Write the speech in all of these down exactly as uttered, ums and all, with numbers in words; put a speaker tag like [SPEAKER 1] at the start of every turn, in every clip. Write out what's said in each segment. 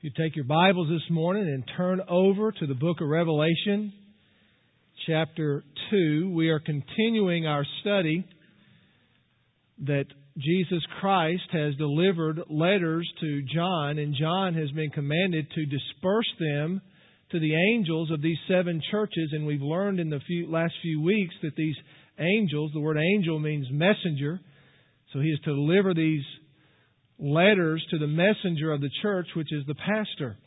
[SPEAKER 1] You take your Bibles this morning and turn over to the book of Revelation, chapter two. We are continuing our study that Jesus Christ has delivered letters to John, and John has been commanded to disperse them to the angels of these seven churches. And we've learned in the few, last few weeks that these angels, the word angel means messenger, so he is to deliver these letters to the messenger of the church, which is the pastor.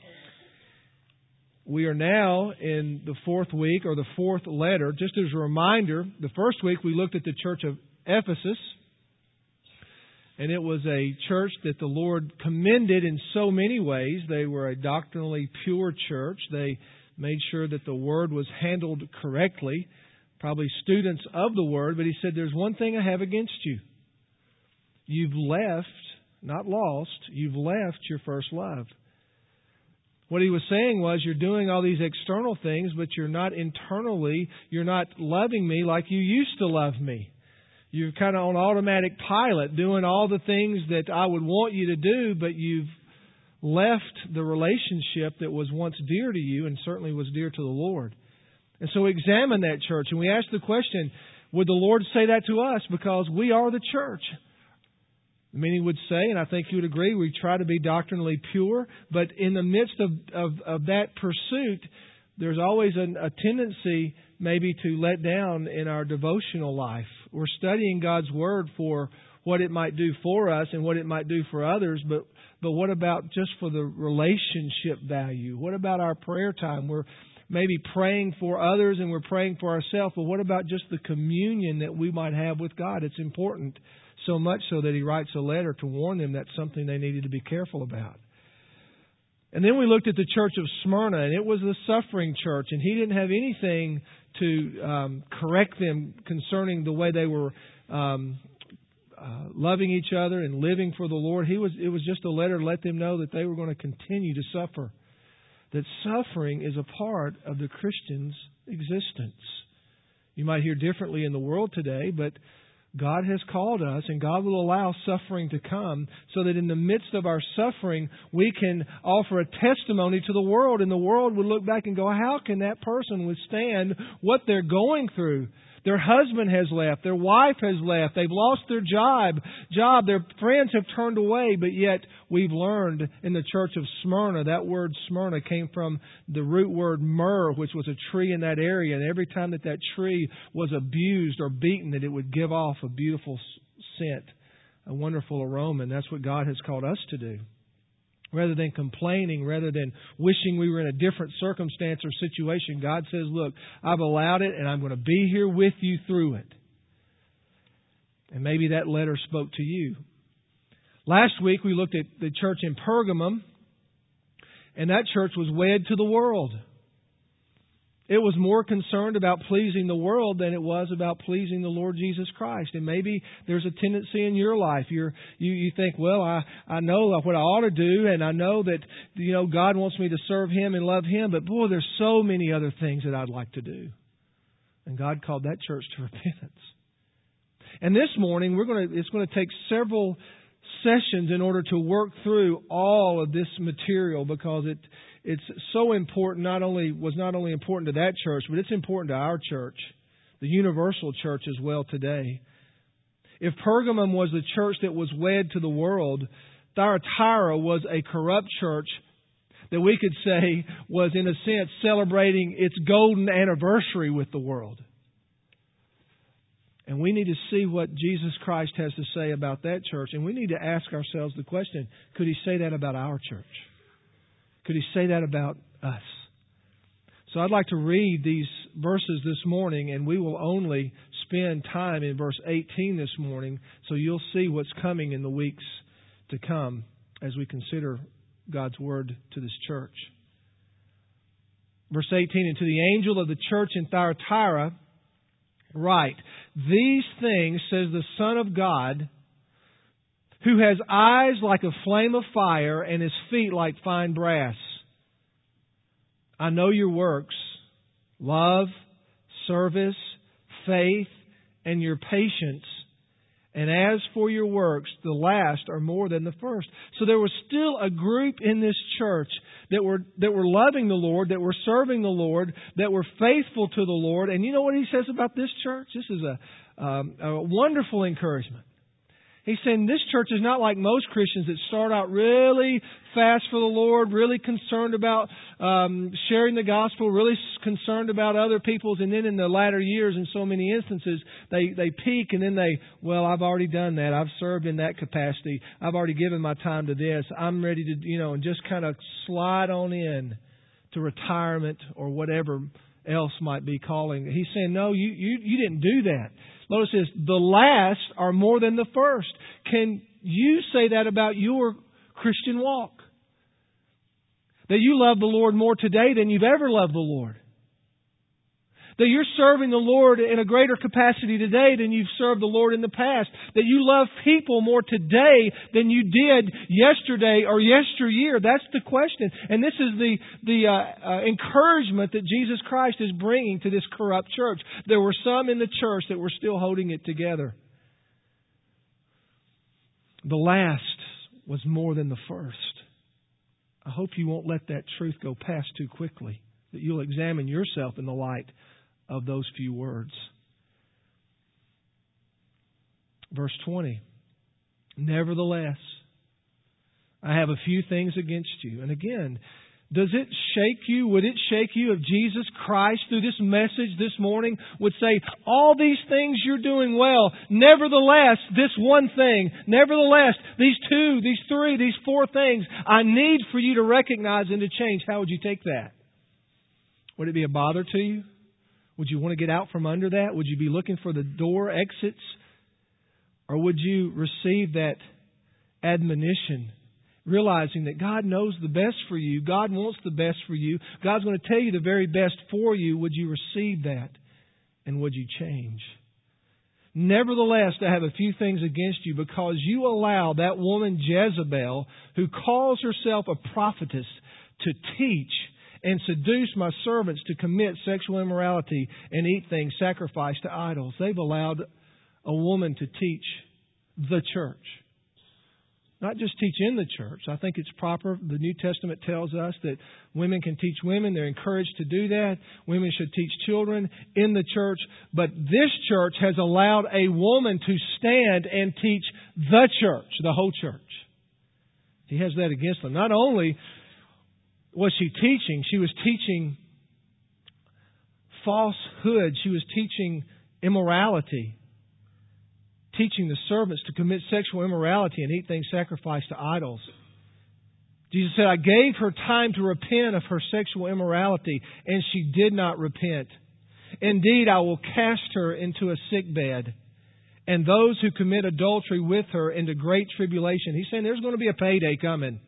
[SPEAKER 1] We are now in the fourth week, or the fourth letter. Just as a reminder, the first week we looked at the church of Ephesus, and it was a church that the Lord commended in so many ways. They were a doctrinally pure church. They made sure that the Word was handled correctly, probably students of the Word, but he said, there's one thing I have against you. You've left Not lost, you've left your first love. What he was saying was, you're doing all these external things, but you're not internally, you're not loving me like you used to love me. You're kind of on automatic pilot, doing all the things that I would want you to do, but you've left the relationship that was once dear to you and certainly was dear to the Lord. And so examine that church. And we ask the question, would the Lord say that to us? Because we are the church. Many would say, and I think you would agree, we try to be doctrinally pure, but in the midst of, of, of that pursuit, there's always an, a tendency maybe to let down in our devotional life. We're studying God's Word for what it might do for us and what it might do for others, but, but what about just for the relationship value? What about our prayer time? We're maybe praying for others and we're praying for ourselves, but what about just the communion that we might have with God? It's important. So much so that he writes a letter to warn them that's something they needed to be careful about. And then we looked at the church of Smyrna, and it was the suffering church, and he didn't have anything to um, correct them concerning the way they were um, uh, loving each other and living for the Lord. He was it was just a letter to let them know that they were going to continue to suffer, that suffering is a part of the Christian's existence. You might hear differently in the world today, but God has called us, and God will allow suffering to come so that in the midst of our suffering, we can offer a testimony to the world, and the world would look back and go, how can that person withstand what they're going through? Their husband has left. Their wife has left. They've lost their job. Job. Their friends have turned away. But yet we've learned in the church of Smyrna, that word Smyrna came from the root word myrrh, which was a tree in that area. And every time that that tree was abused or beaten, that it would give off a beautiful scent, a wonderful aroma. And that's what God has called us to do. Rather than complaining, rather than wishing we were in a different circumstance or situation, God says, look, I've allowed it and I'm going to be here with you through it. And maybe that letter spoke to you. Last week we looked at the church in Pergamum, and that church was wed to the world. It was more concerned about pleasing the world than it was about pleasing the Lord Jesus Christ. And maybe there's a tendency in your life. You're, you you think, well, I, I know what I ought to do, and I know that you know God wants me to serve Him and love Him, but boy, there's so many other things that I'd like to do. And God called that church to repentance. And this morning, we're going to it's going to take several sessions in order to work through all of this material, because it It's so important, not only was not only important to that church, but it's important to our church, the universal church as well today. If Pergamum was the church that was wed to the world, Thyatira was a corrupt church that we could say was, in a sense, celebrating its golden anniversary with the world. And we need to see what Jesus Christ has to say about that church, and we need to ask ourselves the question, could He say that about our church? Could He say that about us? So I'd like to read these verses this morning, and we will only spend time in verse eighteen this morning, so you'll see what's coming in the weeks to come as we consider God's Word to this church. Verse eighteen, and to the angel of the church in Thyatira write, these things says the Son of God, who has eyes like a flame of fire and his feet like fine brass. I know your works, love, service, faith, and your patience, And as for your works, the last are more than the first. So there was still a group in this church that were that were loving the Lord, that were serving the Lord, that were faithful to the Lord. And you know what he says about this church? This is a, um, a wonderful encouragement. He's saying this church is not like most Christians that start out really fast for the Lord, really concerned about um, sharing the gospel, really concerned about other people's, and then in the latter years, in so many instances, they, they peak and then they, well, I've already done that. I've served in that capacity. I've already given my time to this. I'm ready to, you know, and just kind of slide on in to retirement or whatever else might be calling. He's saying, no, you, you, you didn't do that. Notice this, the last are more than the first. Can you say that about your Christian walk? That you love the Lord more today than you've ever loved the Lord? That you're serving the Lord in a greater capacity today than you've served the Lord in the past? That you love people more today than you did yesterday or yesteryear? That's the question. And this is the, the uh, uh, encouragement that Jesus Christ is bringing to this corrupt church. There were some in the church that were still holding it together. The last was more than the first. I hope you won't let that truth go past too quickly. That you'll examine yourself in the light of those few words. Verse twenty. Nevertheless, I have a few things against you. And again, does it shake you? Would it shake you if Jesus Christ, through this message this morning, would say, all these things you're doing well, nevertheless, this one thing, nevertheless, these two, these three, these four things, I need for you to recognize and to change. How would you take that? Would it be a bother to you? Would you want to get out from under that? Would you be looking for the door exits? Or would you receive that admonition, realizing that God knows the best for you, God wants the best for you, God's going to tell you the very best for you? Would you receive that? And would you change? Nevertheless, I have a few things against you, because you allow that woman Jezebel, who calls herself a prophetess, to teach and seduce my servants to commit sexual immorality and eat things sacrificed to idols. They've allowed a woman to teach the church. Not just teach in the church. I think it's proper. The New Testament tells us that women can teach women. They're encouraged to do that. Women should teach children in the church. But this church has allowed a woman to stand and teach the church, the whole church. He has that against them. Not only was she teaching, she was teaching falsehood. She was teaching immorality. Teaching the servants to commit sexual immorality and eat things sacrificed to idols. Jesus said, I gave her time to repent of her sexual immorality, and she did not repent. Indeed, I will cast her into a sick bed, and those who commit adultery with her into great tribulation. He's saying there's going to be a payday coming.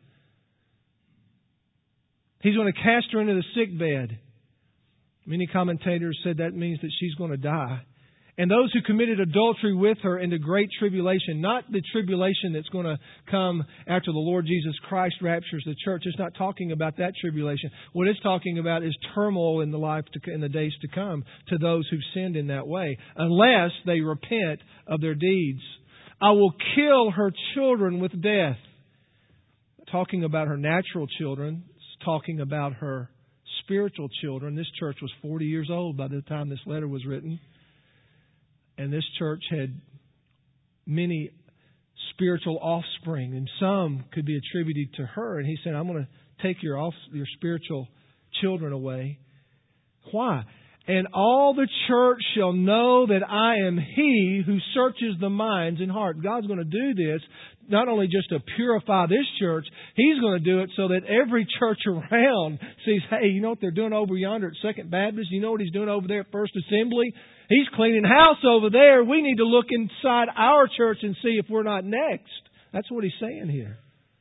[SPEAKER 1] He's going to cast her into the sick bed. Many commentators said that means that she's going to die. And those who committed adultery with her into great tribulation, not the tribulation that's going to come after the Lord Jesus Christ raptures the church. It's not talking about that tribulation. What it's talking about is turmoil in the life to, in the days to come to those who've sinned in that way, unless they repent of their deeds. I will kill her children with death. Talking about her natural children, it's talking about her spiritual children. This church was forty years old by the time this letter was written. And this church had many spiritual offspring, and some could be attributed to her. And he said, I'm going to take your off, your spiritual children away. Why? And all the church shall know that I am He who searches the minds and heart. God's going to do this not only just to purify this church, He's going to do it so that every church around sees, hey, you know what they're doing over yonder at Second Baptist? You know what He's doing over there at First Assembly? He's cleaning house over there. We need to look inside our church and see if we're not next. That's what He's saying here.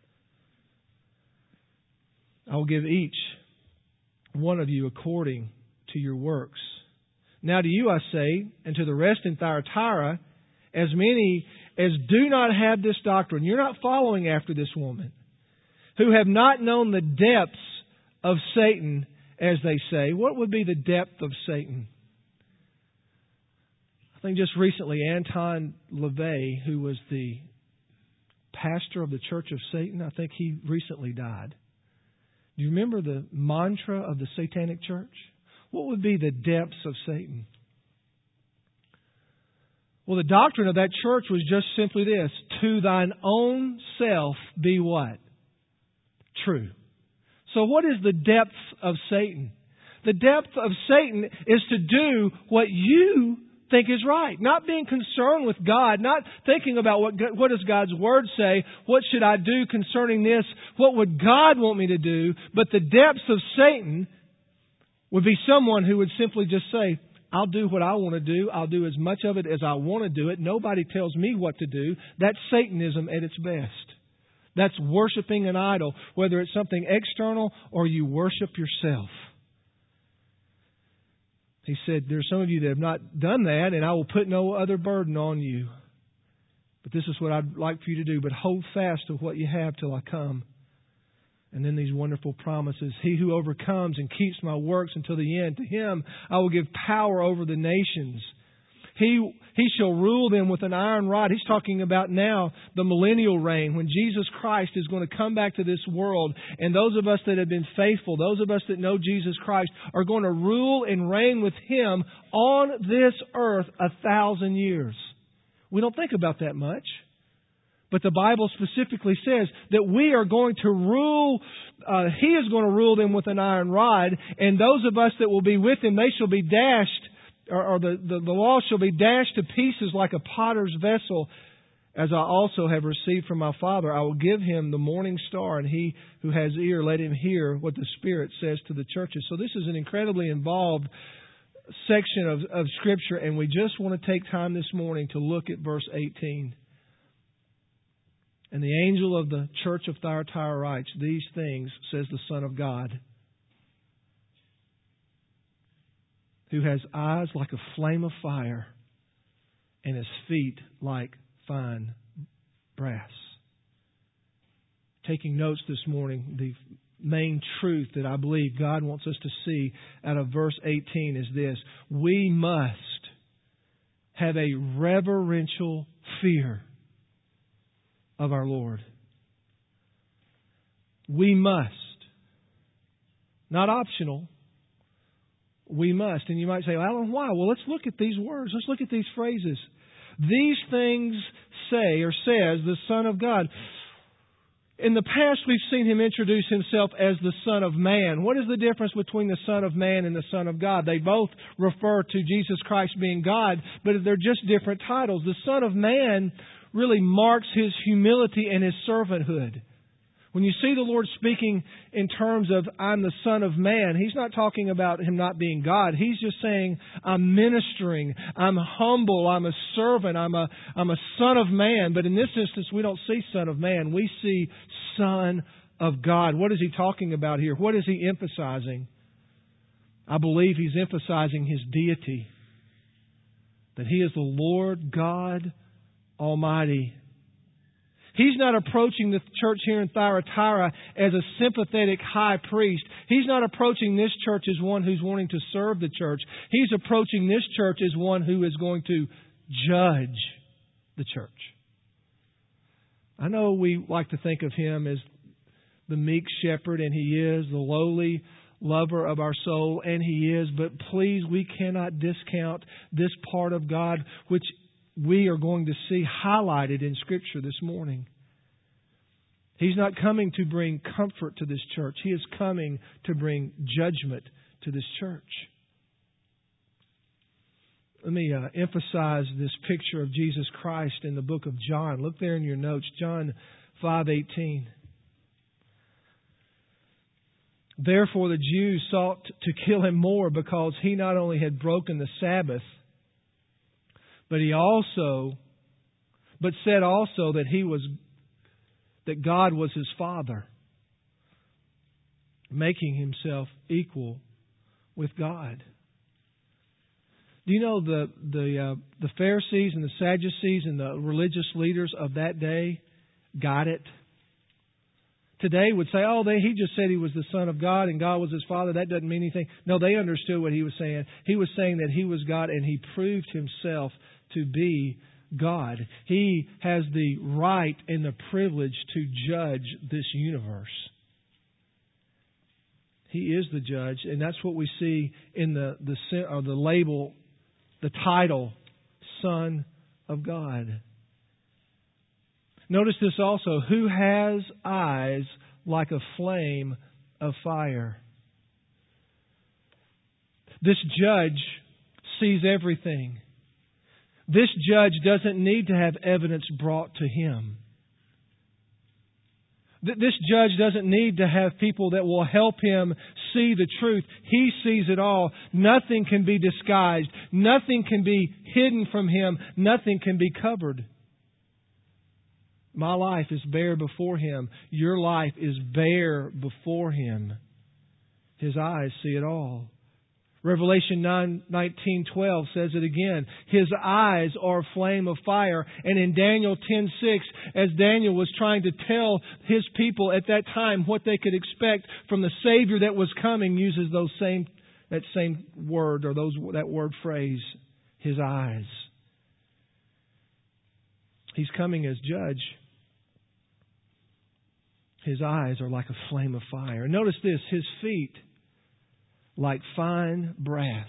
[SPEAKER 1] I will give each one of you according to your works. Now to you I say, and to the rest in Thyatira, as many as do not have this doctrine, you're not following after this woman, who have not known the depths of Satan, as they say. What would be the depth of Satan? I I think just recently, Anton LaVey, who was the pastor of the Church of Satan, I think he recently died. Do you remember the mantra of the Satanic Church? What would be the depths of Satan? Well, the doctrine of that church was just simply this: to thine own self be what? True. So what is the depth of Satan? The depth of Satan is to do what you think is right. Not being concerned with God, not thinking about what, what does God's Word say, what should I do concerning this, what would God want me to do, but the depths of Satan would be someone who would simply just say, I'll do what I want to do, I'll do as much of it as I want to do it, nobody tells me what to do. That's Satanism at its best. That's worshiping an idol, whether it's something external or you worship yourself. He said, there are some of you that have not done that, and I will put no other burden on you. But this is what I'd like for you to do. But hold fast to what you have till I come. And then these wonderful promises. He who overcomes and keeps my works until the end, to him I will give power over the nations. He, he shall rule them with an iron rod. He's talking about now the millennial reign, when Jesus Christ is going to come back to this world. And those of us that have been faithful, those of us that know Jesus Christ, are going to rule and reign with Him on this earth a thousand years. We don't think about that much. But the Bible specifically says that we are going to rule, uh, He is going to rule them with an iron rod. And those of us that will be with Him, they shall be dashed, or, or the, the, the law shall be dashed to pieces like a potter's vessel. As I also have received from my Father, I will give Him the morning star, and he who has ear, let him hear what the Spirit says to the churches. So this is an incredibly involved section of, of Scripture, and we just want to take time this morning to look at verse eighteen. And the angel of the church of Thyatira writes, these things says the Son of God, who has eyes like a flame of fire and his feet like fine brass. Taking notes this morning, the main truth that I believe God wants us to see out of verse eighteen is this: we must have a reverential fear of our Lord. We must. Not optional. We must. And you might say, Alan, why? Well, let's look at these words. Let's look at these phrases. These things say or says the Son of God. In the past, we've seen Him introduce Himself as the Son of Man. What is the difference between the Son of Man and the Son of God? They both refer to Jesus Christ being God, but they're just different titles. The Son of Man really marks His humility and His servanthood. When you see the Lord speaking in terms of, I'm the Son of Man, He's not talking about Him not being God. He's just saying, I'm ministering, I'm humble, I'm a servant, I'm a, I'm a Son of Man. But in this instance, we don't see Son of Man. We see Son of God. What is He talking about here? What is He emphasizing? I believe He's emphasizing His deity. That He is the Lord God Almighty. He's not approaching the church here in Thyatira as a sympathetic high priest. He's not approaching this church as one who's wanting to serve the church. He's approaching this church as one who is going to judge the church. I know we like to think of Him as the meek shepherd, and He is the lowly lover of our soul, and He is. But please, we cannot discount this part of God, which we are going to see highlighted in Scripture this morning. He's not coming to bring comfort to this church. He is coming to bring judgment to this church. Let me uh, emphasize this picture of Jesus Christ in the book of John. Look there in your notes, John five eighteen. Therefore the Jews sought to kill Him more, because He not only had broken the Sabbath, But he also, but said also that he was, that God was his Father, making Himself equal with God. Do you know the the uh, the Pharisees and the Sadducees and the religious leaders of that day got it? today would say, oh, they, he just said he was the Son of God and God was His Father. That doesn't mean anything. No, they understood what He was saying. He was saying that He was God and He proved Himself to be God. He has the right and the privilege to judge this universe. He is the judge, and that's what we see in the the, or the label, the title, Son of God. Notice this also, who has eyes like a flame of fire. This judge sees everything. This judge doesn't need to have evidence brought to him. This judge doesn't need to have people that will help him see the truth. He sees it all. Nothing can be disguised. Nothing can be hidden from him. Nothing can be covered. My life is bare before Him. Your life is bare before Him. His eyes see it all. Revelation nine nineteen twelve says it again. His eyes are a flame of fire. And in Daniel ten six, as Daniel was trying to tell his people at that time what they could expect from the Savior that was coming, uses those same that same word or those that word phrase, His eyes. He's coming as judge. His eyes are like a flame of fire. And notice this, His feet like fine brass.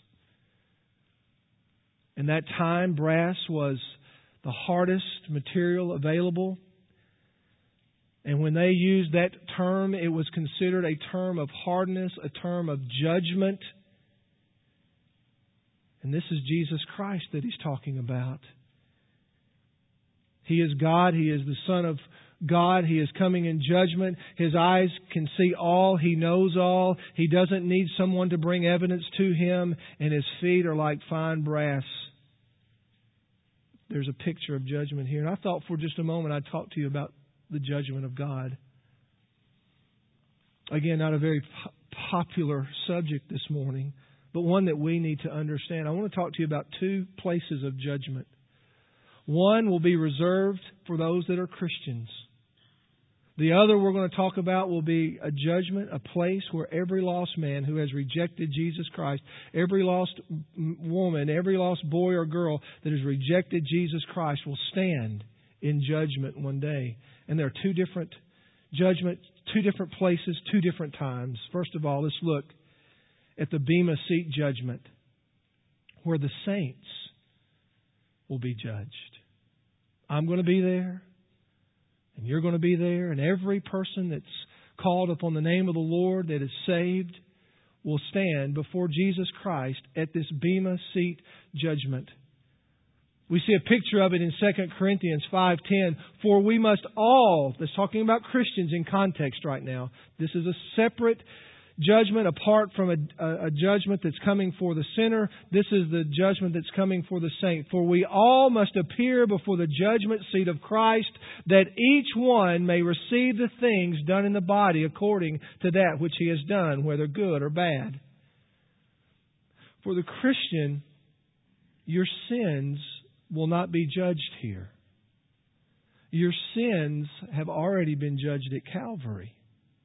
[SPEAKER 1] In that time, brass was the hardest material available. And when they used that term, it was considered a term of hardness, a term of judgment. And this is Jesus Christ that He's talking about. He is God. He is the Son of God. He is coming in judgment. His eyes can see all. He knows all. He doesn't need someone to bring evidence to Him. And His feet are like fine brass. There's a picture of judgment here. And I thought for just a moment I'd talk to you about the judgment of God. Again, not a very po- popular subject this morning, but one that we need to understand. I want to talk to you about two places of judgment. One will be reserved for those that are Christians. The other we're going to talk about will be a judgment, a place where every lost man who has rejected Jesus Christ, every lost woman, every lost boy or girl that has rejected Jesus Christ will stand in judgment one day. And there are two different judgments, two different places, two different times. First of all, let's look at the Bema Seat judgment, where the saints will be judged. I'm going to be there, and you're going to be there, and every person that's called upon the name of the Lord that is saved will stand before Jesus Christ at this Bema Seat judgment. We see a picture of it in Second Corinthians five ten. For we must all, that's talking about Christians in context right now. This is a separate judgment apart from a, a, a judgment that's coming for the sinner. This is the judgment that's coming for the saint. For we all must appear before the judgment seat of Christ, that each one may receive the things done in the body according to that which he has done, whether good or bad. For the Christian, your sins will not be judged here. Your sins have already been judged at Calvary.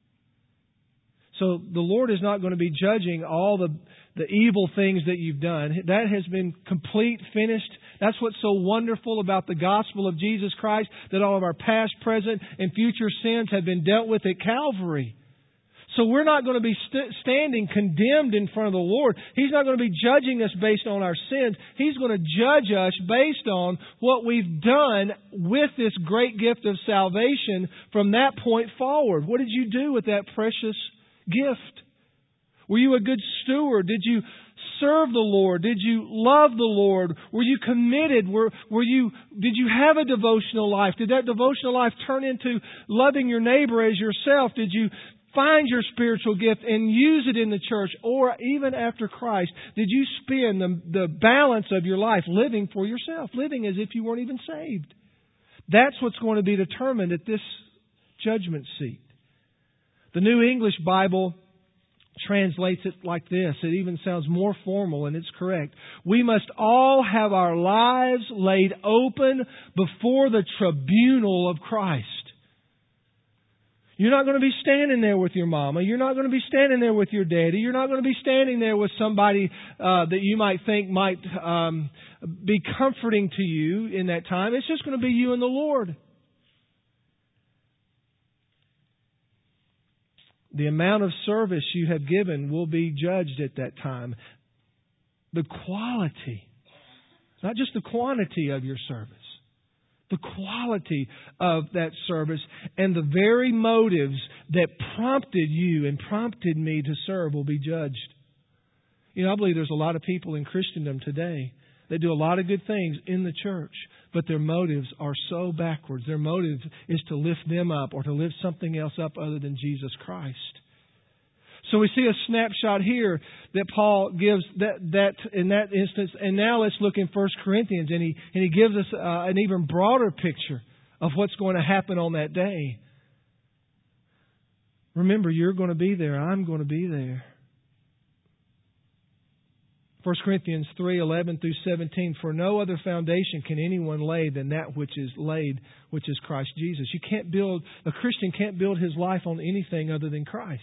[SPEAKER 1] So the Lord is not going to be judging all the, the evil things that you've done. That has been complete, finished. That's what's so wonderful about the gospel of Jesus Christ, that all of our past, present, and future sins have been dealt with at Calvary. So we're not going to be st- standing condemned in front of the Lord. He's not going to be judging us based on our sins. He's going to judge us based on what we've done with this great gift of salvation from that point forward. What did you do with that precious gift? Were you a good steward? Did you serve the Lord? Did you love the Lord? Were you committed? Were, were you, did you have a devotional life? Did that devotional life turn into loving your neighbor as yourself? Did you find your spiritual gift and use it in the church? Or even after Christ, did you spend the, the balance of your life living for yourself, living as if you weren't even saved? That's what's going to be determined at this judgment seat. The New English Bible translates it like this. It even sounds more formal, and it's correct. We must all have our lives laid open before the tribunal of Christ. You're not going to be standing there with your mama. You're not going to be standing there with your daddy. You're not going to be standing there with somebody uh, that you might think might um, be comforting to you in that time. It's just going to be you and the Lord. The amount of service you have given will be judged at that time. The quality, not just the quantity of your service. The quality of that service and the very motives that prompted you and prompted me to serve will be judged. You know, I believe there's a lot of people in Christendom today that do a lot of good things in the church, but their motives are so backwards. Their motive is to lift them up or to lift something else up other than Jesus Christ. So we see a snapshot here that Paul gives that, that in that instance. And now let's look in First Corinthians, and he and he gives us uh, an even broader picture of what's going to happen on that day. Remember, you're going to be there. I'm going to be there. First Corinthians three eleven through seventeen. For no other foundation can anyone lay than that which is laid, which is Christ Jesus. You can't build a Christian can't build his life on anything other than Christ.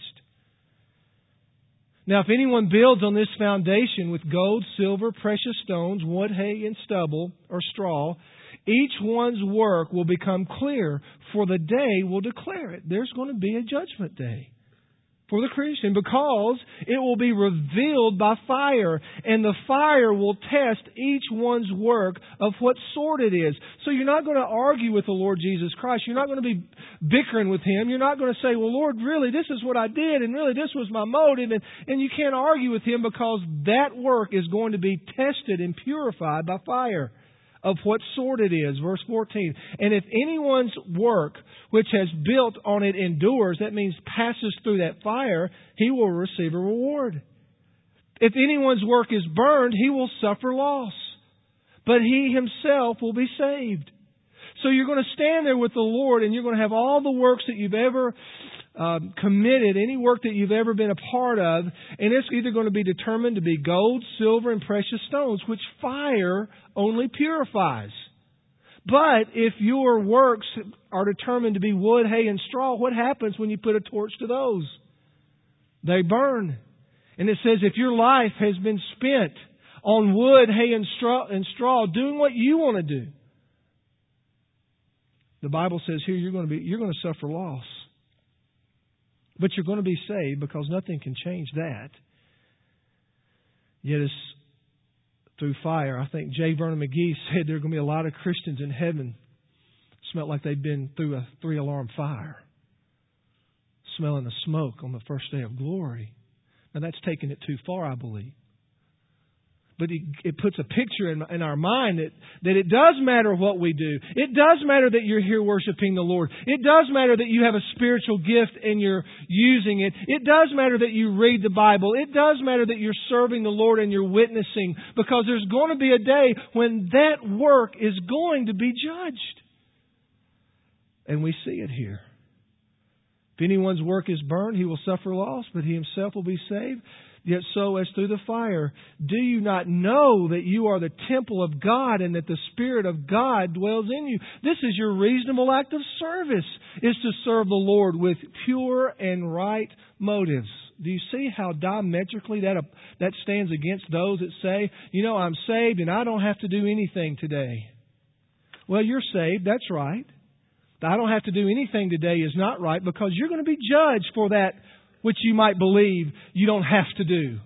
[SPEAKER 1] Now, if anyone builds on this foundation with gold, silver, precious stones, wood, hay, and stubble, or straw, each one's work will become clear, for the day will declare it. There's going to be a judgment day for the Christian, because it will be revealed by fire, and the fire will test each one's work of what sort it is. So you're not going to argue with the Lord Jesus Christ. You're not going to be bickering with Him. You're not going to say, well, Lord, really, this is what I did, and really, this was my motive, and, and you can't argue with Him, because that work is going to be tested and purified by fire. Of what sort it is. Verse fourteen. And if anyone's work which has built on it endures, that means passes through that fire, he will receive a reward. If anyone's work is burned, he will suffer loss, but he himself will be saved. So you're going to stand there with the Lord, and you're going to have all the works that you've ever um, committed, any work that you've ever been a part of, and it's either going to be determined to be gold, silver, and precious stones, which fire only purifies. But if your works are determined to be wood, hay, and straw, what happens when you put a torch to those? They burn. And it says if your life has been spent on wood, hay, and straw, and straw doing what you want to do, the Bible says here you're going to be you're going to suffer loss. But you're going to be saved, because nothing can change that. Yet it's through fire. I think J. Vernon McGee said there are going to be a lot of Christians in heaven smelled like they've been through a three-alarm fire, smelling the smoke on the first day of glory. Now that's taking it too far, I believe. But it, it puts a picture in, in our mind that, that it does matter what we do. It does matter that you're here worshiping the Lord. It does matter that you have a spiritual gift and you're using it. It does matter that you read the Bible. It does matter that you're serving the Lord and you're witnessing, because there's going to be a day when that work is going to be judged. And we see it here. If anyone's work is burned, he will suffer loss, but he himself will be saved. Yet so as through the fire, do you not know that you are the temple of God and that the Spirit of God dwells in you? This is your reasonable act of service, is to serve the Lord with pure and right motives. Do you see how diametrically that, that stands against those that say, you know, I'm saved and I don't have to do anything today? Well, you're saved, that's right. I don't have to do anything today is not right, because you're going to be judged for that which you might believe you don't have to do.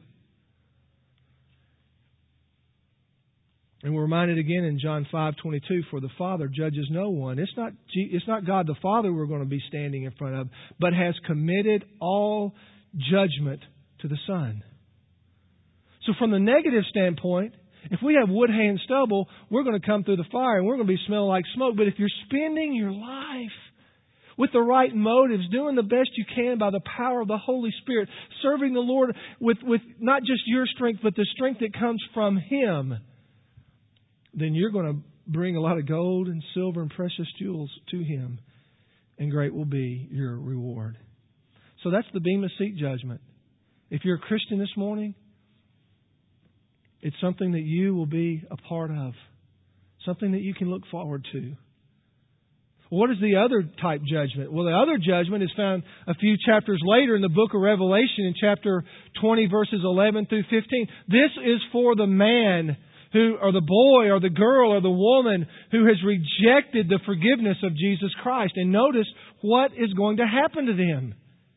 [SPEAKER 1] And we're reminded again in John five twenty-two, for the Father judges no one. It's not, it's not God the Father we're going to be standing in front of, but has committed all judgment to the Son. So from the negative standpoint, if we have wood, hay, and stubble, we're going to come through the fire and we're going to be smelling like smoke. But if you're spending your life with the right motives, doing the best you can by the power of the Holy Spirit, serving the Lord with, with not just your strength, but the strength that comes from Him, then you're going to bring a lot of gold and silver and precious jewels to Him, and great will be your reward. So that's the Bema Seat judgment. If you're a Christian this morning, it's something that you will be a part of, something that you can look forward to. What is the other type judgment? Well, the other judgment is found a few chapters later in the book of Revelation in chapter twenty, verses eleven through fifteen. This is for the man who, or the boy, or the girl, or the woman who has rejected the forgiveness of Jesus Christ. And notice what is going to happen to them.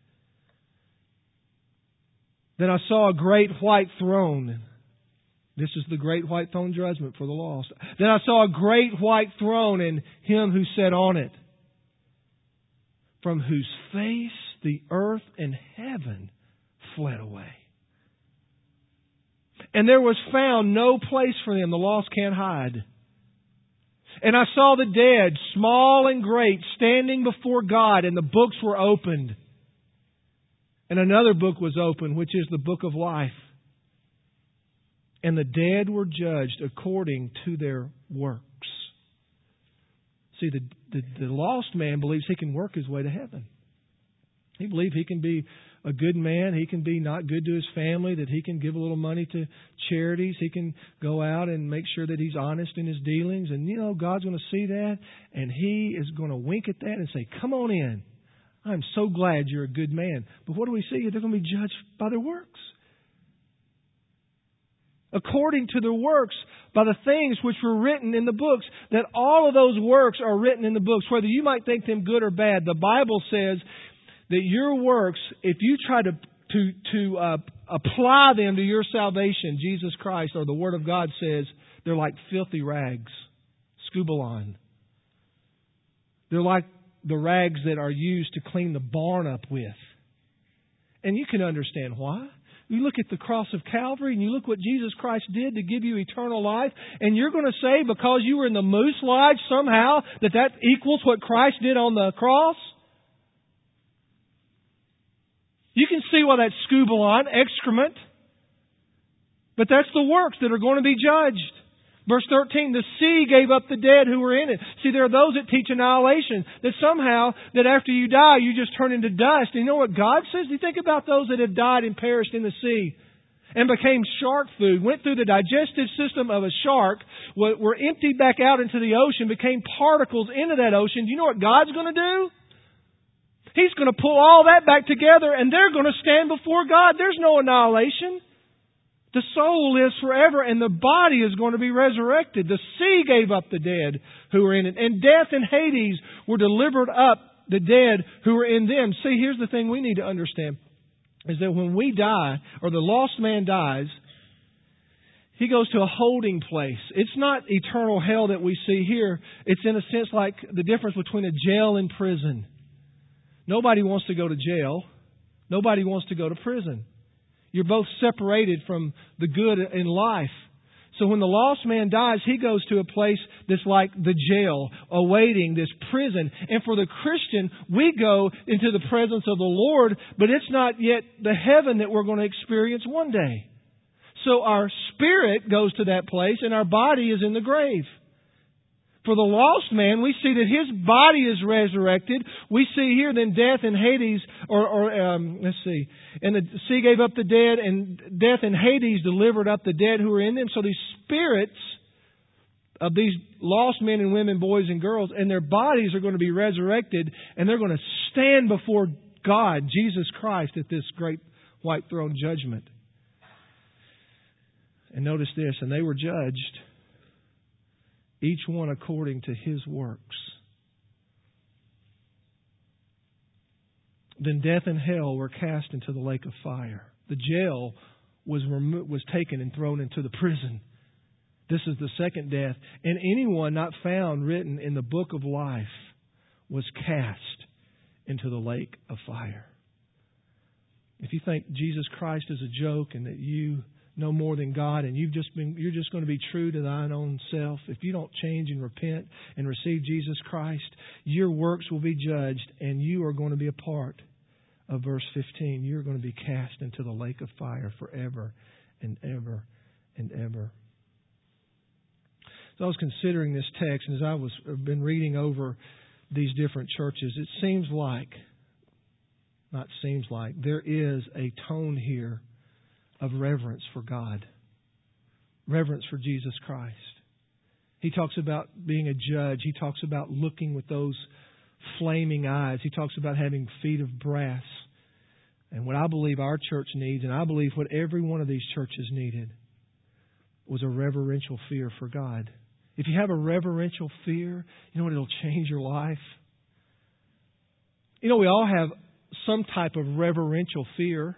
[SPEAKER 1] Then I saw a great white throne. This is the great white throne judgment for the lost. Then I saw a great white throne and Him who sat on it, from whose face the earth and heaven fled away. And there was found no place for them. The lost can't hide. And I saw the dead, small and great, standing before God, and the books were opened. And another book was opened, which is the book of life. And the dead were judged according to their works. See, the, the, the lost man believes he can work his way to heaven. He believes he can be a good man. He can be not good to his family, that he can give a little money to charities. He can go out and make sure that he's honest in his dealings. And, you know, God's going to see that. And He is going to wink at that and say, come on in. I'm so glad you're a good man. But what do we see? They're going to be judged by their works. According to their works, by the things which were written in the books, that all of those works are written in the books, whether you might think them good or bad. The Bible says that your works, if you try to to to uh, apply them to your salvation, Jesus Christ or the Word of God says, they're like filthy rags, skubalon. They're like the rags that are used to clean the barn up with. And you can understand why. You look at the cross of Calvary and you look what Jesus Christ did to give you eternal life, and you're going to say because you were in the moose lodge somehow that that equals what Christ did on the cross? You can see why that's skubalon, excrement. But that's the works that are going to be judged. Verse thirteen, the sea gave up the dead who were in it. See, there are those that teach annihilation, that somehow, that after you die, you just turn into dust. And you know what God says? Do you think about those that have died and perished in the sea and became shark food, went through the digestive system of a shark, were emptied back out into the ocean, became particles into that ocean? Do you know what God's going to do? He's going to pull all that back together and they're going to stand before God. There's no annihilation. The soul lives forever and the body is going to be resurrected. The sea gave up the dead who were in it. And death and Hades were delivered up the dead who were in them. See, here's the thing we need to understand. Is that when we die, or the lost man dies, he goes to a holding place. It's not eternal hell that we see here. It's in a sense like the difference between a jail and prison. Nobody wants to go to jail. Nobody wants to go to prison. You're both separated from the good in life. So when the lost man dies, he goes to a place that's like the jail, awaiting this prison. And for the Christian, we go into the presence of the Lord, but it's not yet the heaven that we're going to experience one day. So our spirit goes to that place and our body is in the grave. For the lost man, we see that his body is resurrected. We see here then death and Hades, or, or um, let's see, and the sea gave up the dead, and death and Hades delivered up the dead who were in them. So these spirits of these lost men and women, boys and girls, and their bodies are going to be resurrected, and they're going to stand before God, Jesus Christ, at this great white throne judgment. And notice this, and they were judged, each one according to his works. Then death and hell were cast into the lake of fire. The jail was remo- was taken and thrown into the prison. This is the second death. And anyone not found written in the book of life was cast into the lake of fire. If you think Jesus Christ is a joke and that you know more than God, and you've just been, you're just going to be true to thine own self, if you don't change and repent and receive Jesus Christ, your works will be judged, and you are going to be a part of verse fifteen. You're going to be cast into the lake of fire forever and ever and ever. So I was considering this text, and as I was have been reading over these different churches, it seems like, not seems like, there is a tone here of reverence for God, reverence for Jesus Christ. He talks about being a judge. He talks about looking with those flaming eyes. He talks about having feet of brass. And what I believe our church needs, and I believe what every one of these churches needed, was a reverential fear for God. If you have a reverential fear, you know what? It'll change your life. You know, we all have some type of reverential fear.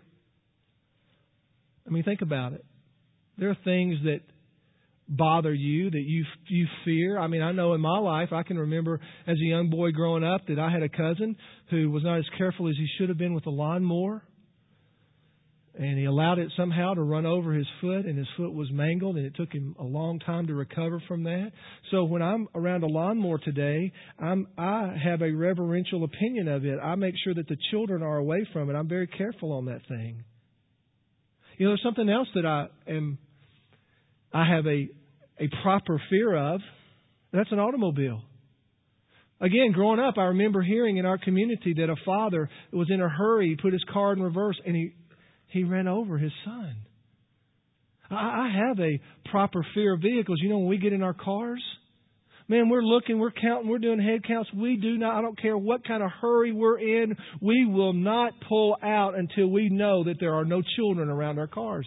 [SPEAKER 1] I mean, think about it. There are things that bother you, that you you fear. I mean, I know in my life, I can remember as a young boy growing up that I had a cousin who was not as careful as he should have been with a lawnmower. And he allowed it somehow to run over his foot, and his foot was mangled, and it took him a long time to recover from that. So when I'm around a lawnmower today, I'm, I have a reverential opinion of it. I make sure that the children are away from it. I'm very careful on that thing. You know, there's something else that I am, I have a, a proper fear of. That's an automobile. Again, growing up, I remember hearing in our community that a father was in a hurry, he put his car in reverse, and he He ran over his son. I have a proper fear of vehicles. You know, when we get in our cars, man, we're looking, we're counting, we're doing head counts. We do not, I don't care what kind of hurry we're in, we will not pull out until we know that there are no children around our cars.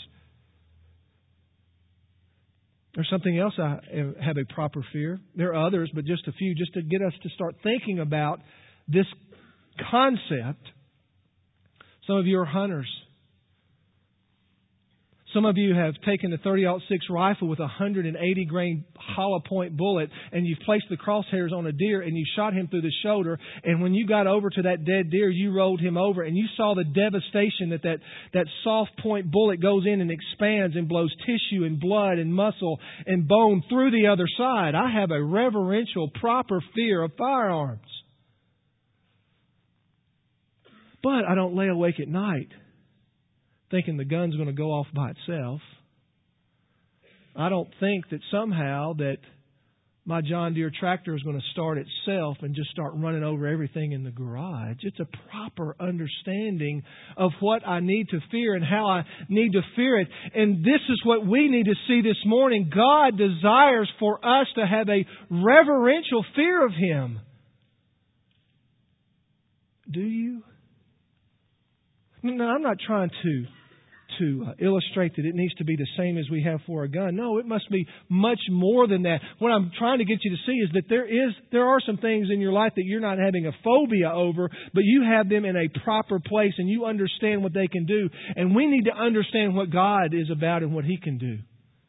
[SPEAKER 1] There's something else I have a proper fear. There are others, but just a few, just to get us to start thinking about this concept. Some of you are hunters. Some of you have taken a thirty aught six rifle with a one hundred eighty grain hollow point bullet, and you've placed the crosshairs on a deer, and you shot him through the shoulder. And when you got over to that dead deer, you rolled him over, and you saw the devastation that that, that soft point bullet goes in and expands and blows tissue and blood and muscle and bone through the other side. I have a reverential, proper fear of firearms. But I don't lay awake at night thinking the gun's going to go off by itself. I don't think that somehow that my John Deere tractor is going to start itself and just start running over everything in the garage. It's a proper understanding of what I need to fear and how I need to fear it. And this is what we need to see this morning. God desires for us to have a reverential fear of Him. Do you? No, I'm not trying to to uh, illustrate that it needs to be the same as we have for a gun. No, it must be much more than that. What I'm trying to get you to see is that there is there are some things in your life that you're not having a phobia over, but you have them in a proper place and you understand what they can do. And we need to understand what God is about and what He can do.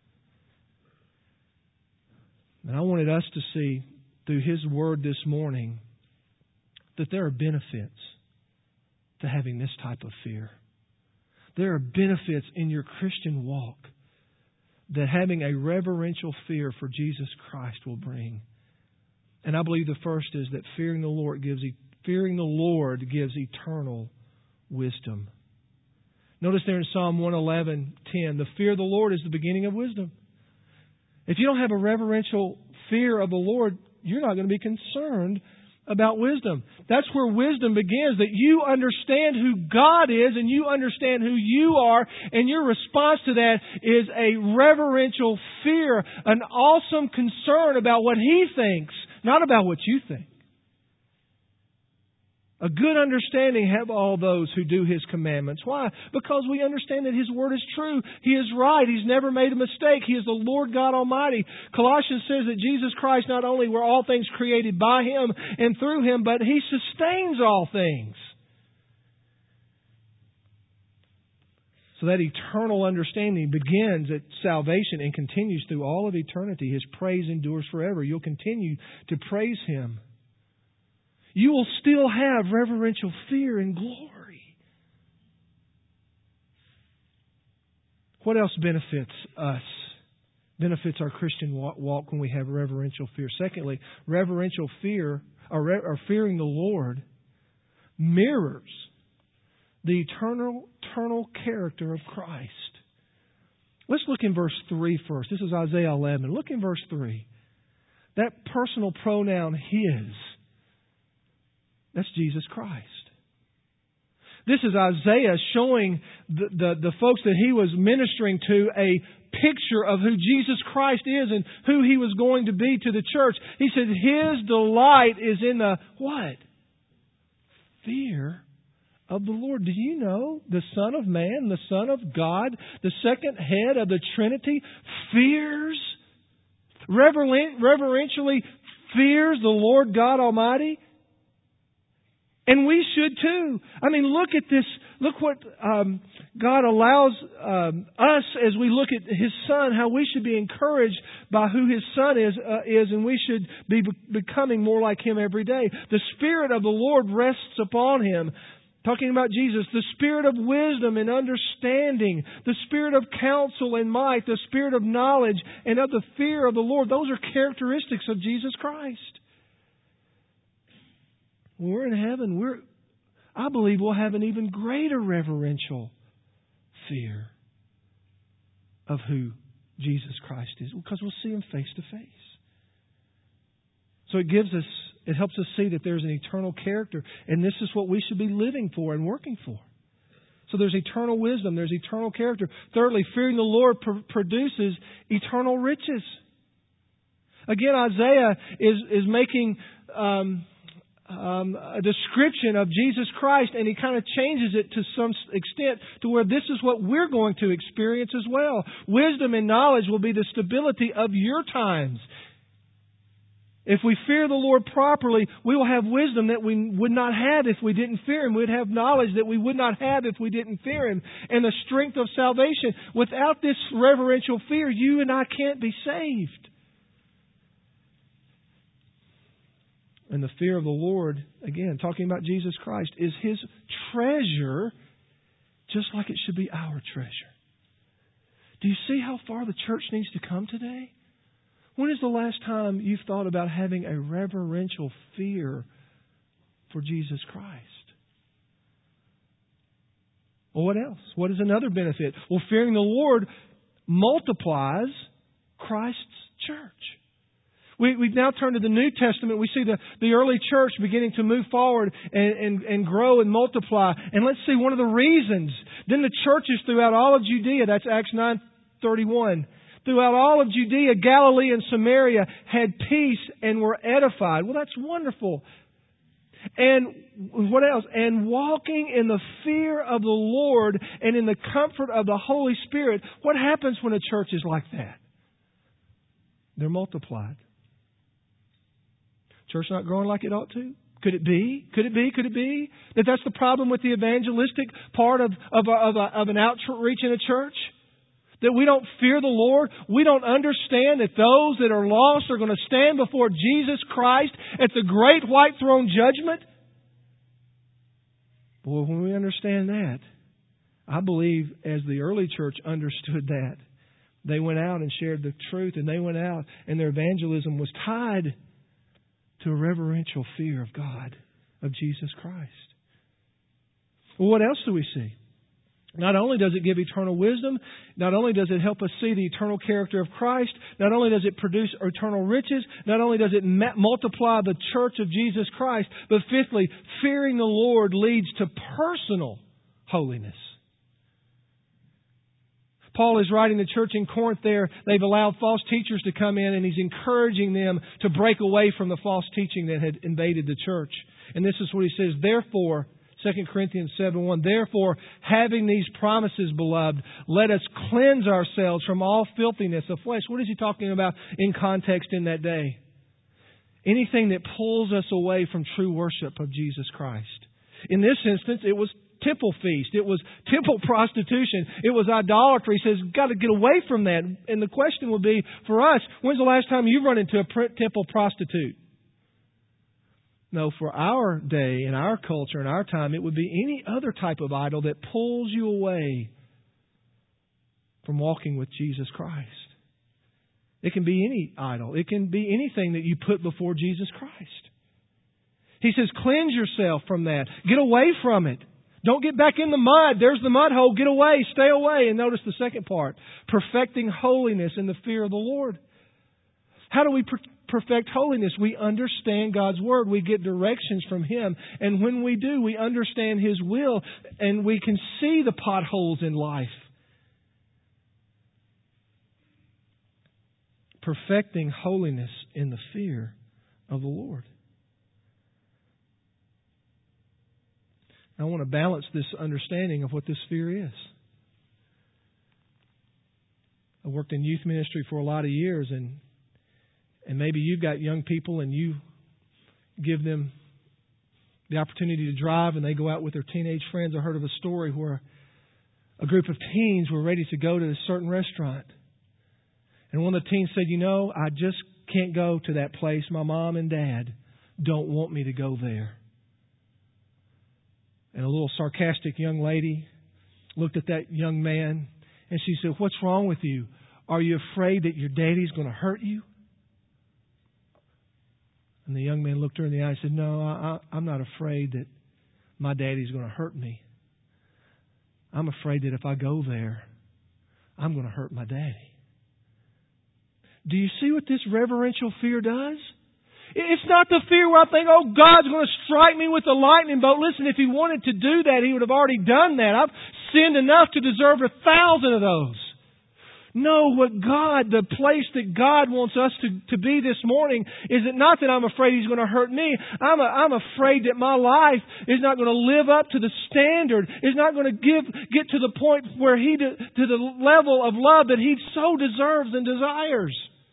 [SPEAKER 1] And I wanted us to see through His Word this morning that there are benefits to having this type of fear. There are benefits in your Christian walk that having a reverential fear for Jesus Christ will bring. And I believe the first is that fearing the Lord gives fearing the Lord gives eternal wisdom. Notice there in Psalm one eleven ten, the fear of the Lord is the beginning of wisdom. If you don't have a reverential fear of the Lord, you're not going to be concerned about wisdom. That's where wisdom begins, that you understand who God is and you understand who you are, and your response to that is a reverential fear, an awesome concern about what He thinks, not about what you think. A good understanding have all those who do His commandments. Why? Because we understand that His Word is true. He is right. He's never made a mistake. He is the Lord God Almighty. Colossians says that Jesus Christ not only were all things created by Him and through Him, but He sustains all things. So that eternal understanding begins at salvation and continues through all of eternity. His praise endures forever. You'll continue to praise Him. You will still have reverential fear and glory. What else benefits us? Benefits our Christian walk when we have reverential fear. Secondly, reverential fear, or, or fearing the Lord, mirrors the eternal, eternal character of Christ. Let's look in verse three first. This is Isaiah eleven. Look in verse three. That personal pronoun His. That's Jesus Christ. This is Isaiah showing the, the, the folks that he was ministering to a picture of who Jesus Christ is and who He was going to be to the church. He said His delight is in the what? Fear of the Lord. Do you know the Son of Man, the Son of God, the second head of the Trinity, fears, reverent, reverentially fears the Lord God Almighty? And we should too. I mean, look at this. Look what um, God allows um, us as we look at His Son, how we should be encouraged by who His Son is, uh, is and we should be becoming more like Him every day. The Spirit of the Lord rests upon Him. Talking about Jesus, the Spirit of wisdom and understanding, the Spirit of counsel and might, the Spirit of knowledge and of the fear of the Lord. Those are characteristics of Jesus Christ. When we're in heaven, we're, I believe we'll have an even greater reverential fear of who Jesus Christ is, because we'll see Him face to face. So it gives us, it helps us see that there's an eternal character, and this is what we should be living for and working for. So there's eternal wisdom, there's eternal character. Thirdly, fearing the Lord pr- produces eternal riches. Again, Isaiah is is making um, um, a description of Jesus Christ, and he kind of changes it to some extent to where this is what we're going to experience as well. Wisdom and knowledge will be the stability of your times. If we fear the Lord properly, we will have wisdom that we would not have if we didn't fear Him. We'd have knowledge that we would not have if we didn't fear Him. And the strength of salvation. Without this reverential fear, you and I can't be saved. And the fear of the Lord, again, talking about Jesus Christ, is His treasure, just like it should be our treasure. Do you see how far the church needs to come today? When is the last time you've thought about having a reverential fear for Jesus Christ? Well, what else? What is another benefit? Well, fearing the Lord multiplies Christ's church. We, we've now turned to the New Testament. We see the, the early church beginning to move forward and, and, and grow and multiply. And let's see one of the reasons. Then the churches throughout all of Judea, that's Acts nine thirty-one. Throughout all of Judea, Galilee, and Samaria had peace and were edified. Well, that's wonderful. And what else? And walking in the fear of the Lord and in the comfort of the Holy Spirit. What happens when a church is like that? They're multiplied. Church not growing like it ought to? Could it be? Could it be? Could it be that that's the problem with the evangelistic part of of, a, of, a, of an outreach in a church? That we don't fear the Lord. We don't understand that those that are lost are going to stand before Jesus Christ at the great white throne judgment. Boy, when we understand that, I believe as the early church understood that, they went out and shared the truth, and they went out and their evangelism was tied to a reverential fear of God, of Jesus Christ. Well, what else do we see? Not only does it give eternal wisdom, not only does it help us see the eternal character of Christ, not only does it produce eternal riches, not only does it multiply the church of Jesus Christ, but fifthly, fearing the Lord leads to personal holiness. Paul is writing the church in Corinth there. They've allowed false teachers to come in, and he's encouraging them to break away from the false teaching that had invaded the church. And this is what he says, therefore, Second Corinthians seven one, therefore, having these promises, beloved, let us cleanse ourselves from all filthiness of flesh. What is he talking about in context in that day? Anything that pulls us away from true worship of Jesus Christ. In this instance, it was temple feast. It was temple prostitution. It was idolatry. He says, got to get away from that. And the question would be, for us, when's the last time you've run into a temple prostitute? No, for our day, in our culture, in our time, it would be any other type of idol that pulls you away from walking with Jesus Christ. It can be any idol. It can be anything that you put before Jesus Christ. He says, cleanse yourself from that. Get away from it. Don't get back in the mud. There's the mud hole. Get away. Stay away. And notice the second part. Perfecting holiness in the fear of the Lord. How do we perfect holiness? We understand God's Word. We get directions from Him. And when we do, we understand His will and we can see the potholes in life. Perfecting holiness in the fear of the Lord. I want to balance this understanding of what this fear is. I worked in youth ministry for a lot of years, and and maybe you've got young people and you give them the opportunity to drive and they go out with their teenage friends. I heard of a story where a group of teens were ready to go to a certain restaurant. And one of the teens said, you know, I just can't go to that place. My mom and dad don't want me to go there. And a little sarcastic young lady looked at that young man and she said, what's wrong with you? Are you afraid that your daddy's going to hurt you? And the young man looked her in the eye and said, no, I, I'm not afraid that my daddy's going to hurt me. I'm afraid that if I go there, I'm going to hurt my daddy. Do you see what this reverential fear does? It's not the fear where I think, oh, God's going to strike me with a lightning bolt. Listen, if He wanted to do that, He would have already done that. I've sinned enough to deserve a thousand of those. No, what God, the place that God wants us to, to be this morning is it not that I'm afraid He's going to hurt me. I'm, a, I'm afraid that my life is not going to live up to the standard, is not going to give get to the point where He, to, to the level of love that He so deserves and desires.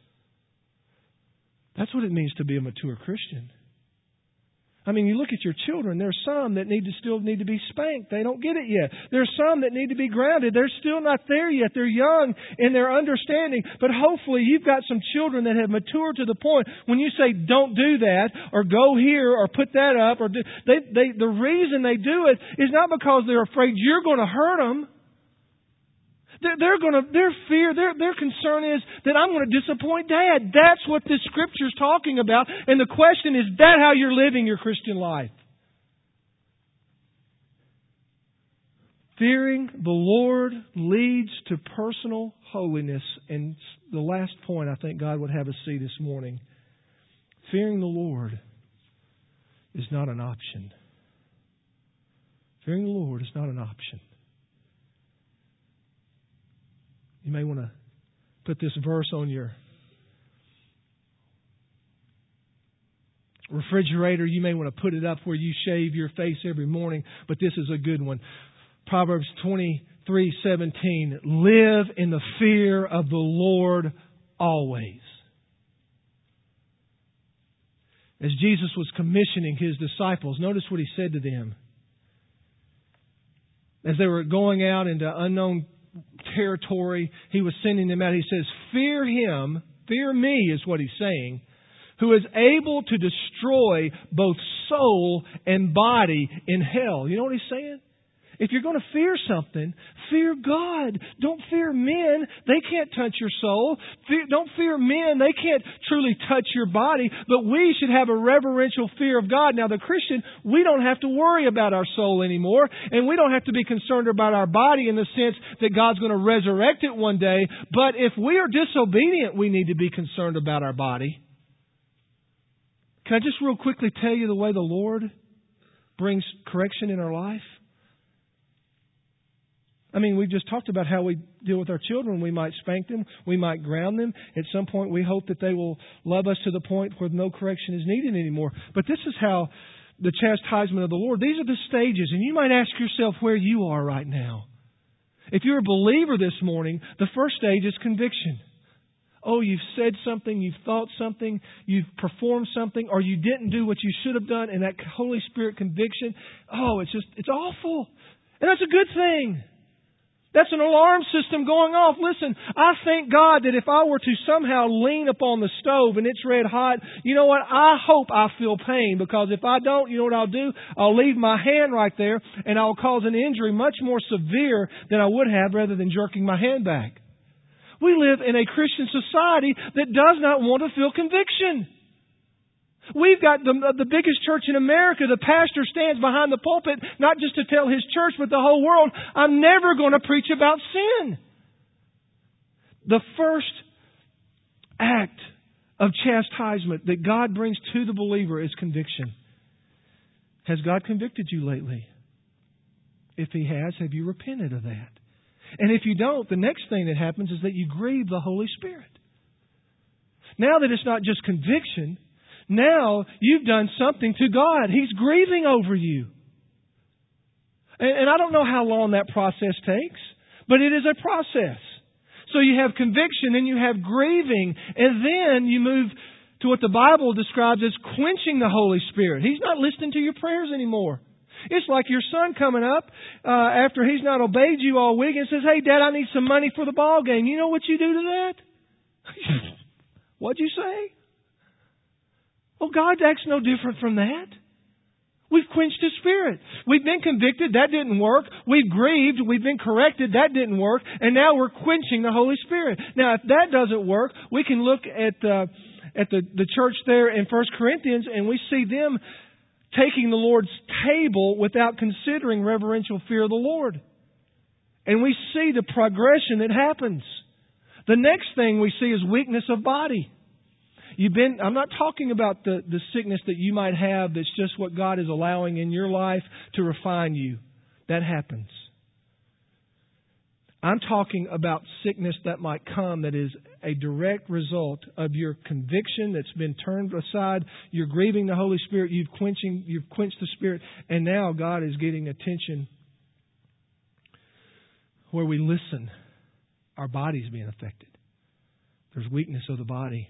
[SPEAKER 1] That's what it means to be a mature Christian. I mean, you look at your children, there's some that need to still need to be spanked. They don't get it yet. There's some that need to be grounded. They're still not there yet. They're young in their understanding. But hopefully you've got some children that have matured to the point when you say, don't do that, or go here, or put that up, or do, they, they, the reason they do it is not because they're afraid you're going to hurt them. They're, they're going to, their fear, their, their concern is that I'm going to disappoint Dad. That's what this Scripture's talking about. And the question is, is that how you're living your Christian life? Fearing the Lord leads to personal holiness. And the last point I think God would have us see this morning. Fearing the Lord is not an option. Fearing the Lord is not an option. You may want to put this verse on your refrigerator. You may want to put it up where you shave your face every morning. But this is a good one. Proverbs twenty-three seventeen. Live in the fear of the Lord always. As Jesus was commissioning His disciples, notice what He said to them. As they were going out into unknown territory, He was sending them out. He says, fear Him, fear me is what He's saying, who is able to destroy both soul and body in hell. You know what He's saying? If you're going to fear something, fear God. Don't fear men. They can't touch your soul. Fear, don't fear men. They can't truly touch your body. But we should have a reverential fear of God. Now, the Christian, we don't have to worry about our soul anymore. And we don't have to be concerned about our body in the sense that God's going to resurrect it one day. But if we are disobedient, we need to be concerned about our body. Can I just real quickly tell you the way the Lord brings correction in our life? I mean, we just talked about how we deal with our children. We might spank them. We might ground them. At some point, we hope that they will love us to the point where no correction is needed anymore. But this is how the chastisement of the Lord, these are the stages. And you might ask yourself where you are right now. If you're a believer this morning, the first stage is conviction. Oh, you've said something, you've thought something, you've performed something, or you didn't do what you should have done, and that Holy Spirit conviction, oh, it's just, it's awful. And that's a good thing. That's an alarm system going off. Listen, I thank God that if I were to somehow lean upon the stove and it's red hot, you know what? I hope I feel pain, because if I don't, you know what I'll do? I'll leave my hand right there and I'll cause an injury much more severe than I would have rather than jerking my hand back. We live in a Christian society that does not want to feel conviction. We've got the, the biggest church in America. The pastor stands behind the pulpit, not just to tell his church, but the whole world, I'm never going to preach about sin. The first act of chastisement that God brings to the believer is conviction. Has God convicted you lately? If He has, have you repented of that? And if you don't, the next thing that happens is that you grieve the Holy Spirit. Now that it's not just conviction, now you've done something to God. He's grieving over you. And, and I don't know how long that process takes, but it is a process. So you have conviction, then you have grieving, and then you move to what the Bible describes as quenching the Holy Spirit. He's not listening to your prayers anymore. It's like your son coming up uh, after he's not obeyed you all week and says, "Hey, Dad, I need some money for the ball game." You know what you do to that? What'd you say? Well, God acts no different from that. We've quenched His Spirit. We've been convicted. That didn't work. We've grieved. We've been corrected. That didn't work. And now we're quenching the Holy Spirit. Now, if that doesn't work, we can look at uh, at the, the church there in First Corinthians, and we see them taking the Lord's table without considering reverential fear of the Lord. And we see the progression that happens. The next thing we see is weakness of body. You've been, I'm not talking about the, the sickness that you might have that's just what God is allowing in your life to refine you. That happens. I'm talking about sickness that might come that is a direct result of your conviction that's been turned aside. You're grieving the Holy Spirit. You've quenching, you've quenched the Spirit. And now God is getting attention where we listen. Our body's being affected. There's weakness of the body.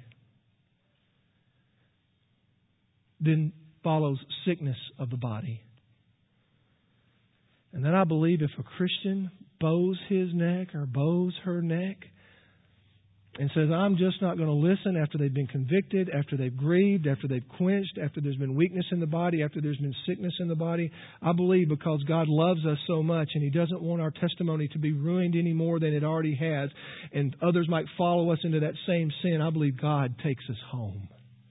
[SPEAKER 1] Then follows sickness of the body. And then I believe if a Christian bows his neck or bows her neck and says, "I'm just not going to listen," after they've been convicted, after they've grieved, after they've quenched, after there's been weakness in the body, after there's been sickness in the body, I believe because God loves us so much and He doesn't want our testimony to be ruined any more than it already has, and others might follow us into that same sin, I believe God takes us home.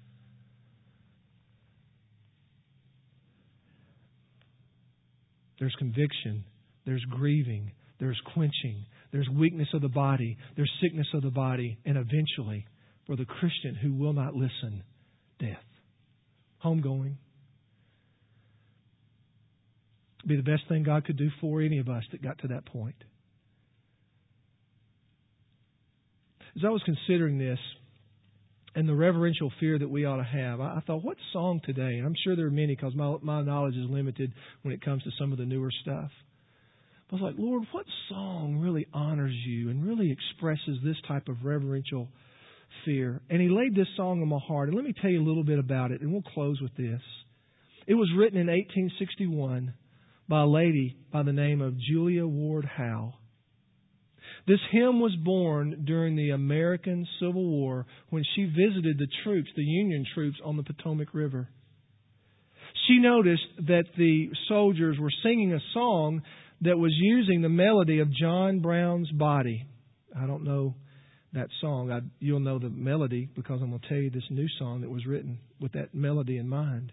[SPEAKER 1] There's conviction. There's grieving. There's quenching. There's weakness of the body. There's sickness of the body. And eventually, for the Christian who will not listen, death. Homegoing. Be the best thing God could do for any of us that got to that point. As I was considering this, and the reverential fear that we ought to have, I thought, what song today? And I'm sure there are many because my, my knowledge is limited when it comes to some of the newer stuff. But I was like, Lord, what song really honors you and really expresses this type of reverential fear? And He laid this song on my heart. And let me tell you a little bit about it, and we'll close with this. It was written in eighteen sixty-one by a lady by the name of Julia Ward Howe. This hymn was born during the American Civil War when she visited the troops, the Union troops on the Potomac River. She noticed that the soldiers were singing a song that was using the melody of John Brown's Body. I don't know that song. I, you'll know the melody because I'm going to tell you this new song that was written with that melody in mind.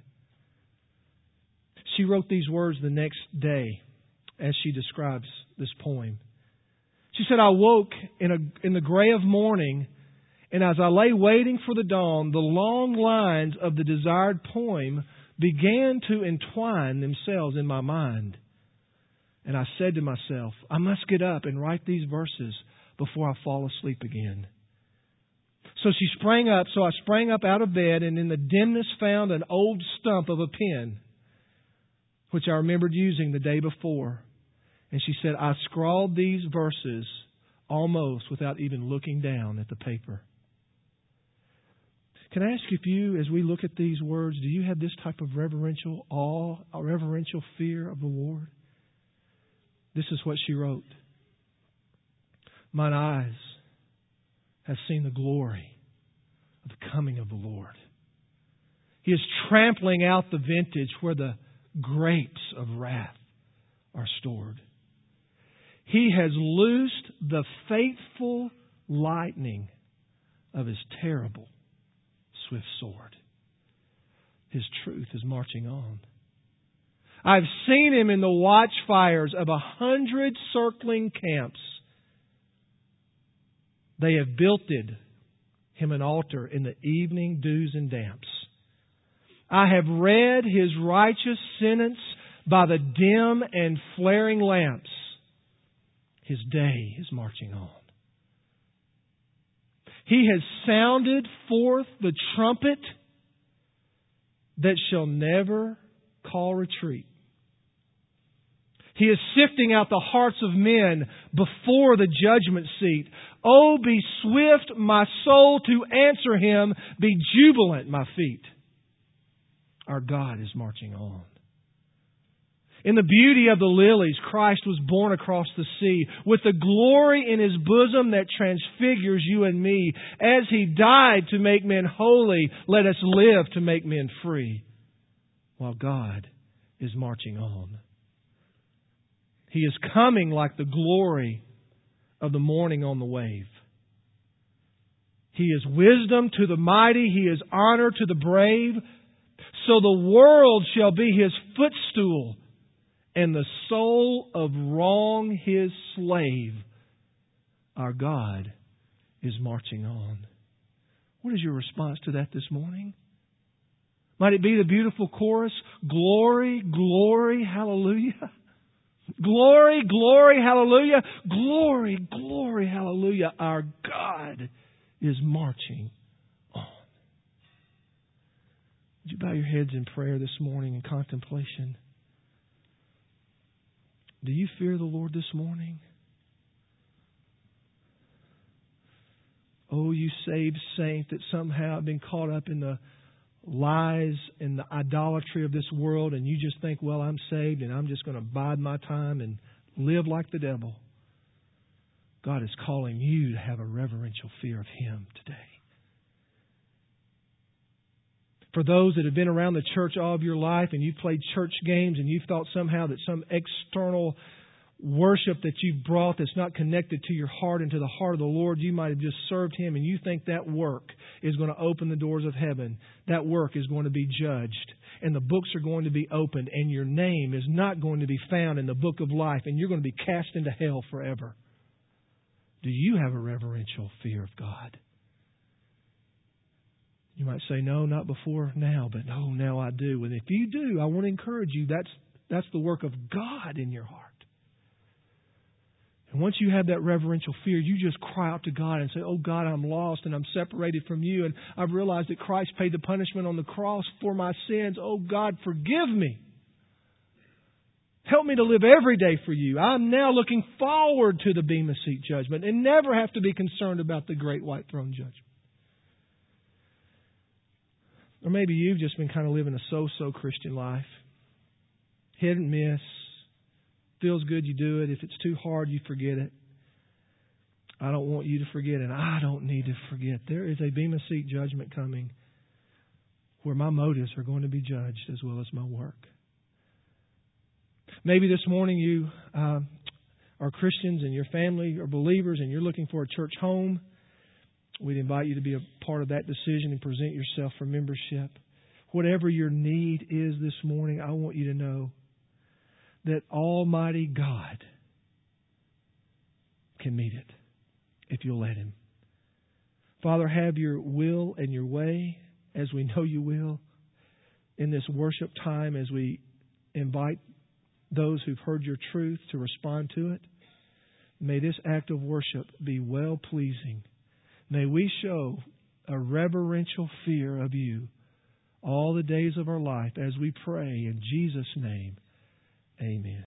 [SPEAKER 1] She wrote these words the next day as she describes this poem. She said, "I woke in, a, in the gray of morning, and as I lay waiting for the dawn, the long lines of the desired poem began to entwine themselves in my mind. And I said to myself, I must get up and write these verses before I fall asleep again. So she sprang up, so I sprang up out of bed, and in the dimness found an old stump of a pen, which I remembered using the day before. And she said, I scrawled these verses almost without even looking down at the paper." Can I ask if you, as we look at these words, do you have this type of reverential awe, a reverential fear of the Lord? This is what she wrote. "Mine eyes have seen the glory of the coming of the Lord. He is trampling out the vintage where the grapes of wrath are stored. He has loosed the faithful lightning of His terrible swift sword. His truth is marching on. I've seen Him in the watchfires of a hundred circling camps. They have builded him an altar in the evening dews and damps. I have read his righteous sentence by the dim and flaring lamps. His day is marching on. He has sounded forth the trumpet that shall never call retreat. He is sifting out the hearts of men before the judgment seat. Oh, be swift, my soul, to answer Him. Be jubilant, my feet. Our God is marching on. In the beauty of the lilies, Christ was born across the sea with the glory in His bosom that transfigures you and me. As He died to make men holy, let us live to make men free, while God is marching on. He is coming like the glory of the morning on the wave. He is wisdom to the mighty. He is honor to the brave. So the world shall be His footstool, and the soul of wrong His slave. Our God is marching on. What is your response to that this morning? Might it be the beautiful chorus, glory, glory, hallelujah? Glory, glory, hallelujah. Glory, glory, hallelujah. Our God is marching on. Would you bow your heads in prayer this morning in contemplation? Do you fear the Lord this morning? Oh, you saved saint that somehow have been caught up in the lies and the idolatry of this world, and you just think, well, I'm saved and I'm just going to bide my time and live like the devil. God is calling you to have a reverential fear of Him today. For those that have been around the church all of your life and you've played church games and you've thought somehow that some external worship that you've brought that's not connected to your heart and to the heart of the Lord, you might have just served Him and you think that work is going to open the doors of heaven. That work is going to be judged and the books are going to be opened and your name is not going to be found in the book of life and you're going to be cast into hell forever. Do you have a reverential fear of God? You might say, no, not before now, but no, now I do. And if you do, I want to encourage you, that's, that's the work of God in your heart. And once you have that reverential fear, you just cry out to God and say, oh God, I'm lost and I'm separated from you. And I've realized that Christ paid the punishment on the cross for my sins. Oh God, forgive me. Help me to live every day for you. I'm now looking forward to the Bema Seat judgment and never have to be concerned about the great white throne judgment. Or maybe you've just been kind of living a so-so Christian life. Hit and miss. Feels good, you do it. If it's too hard, you forget it. I don't want you to forget, and I don't need to forget. There is a Bema Seat judgment coming where my motives are going to be judged as well as my work. Maybe this morning you uh, are Christians and your family are believers and you're looking for a church home. We'd invite you to be a part of that decision and present yourself for membership. Whatever your need is this morning, I want you to know that Almighty God can meet it if you'll let Him. Father, have your will and your way, as we know you will, in this worship time as we invite those who've heard your truth to respond to it. May this act of worship be well-pleasing. May we show a reverential fear of you all the days of our life as we pray in Jesus' name. Amen.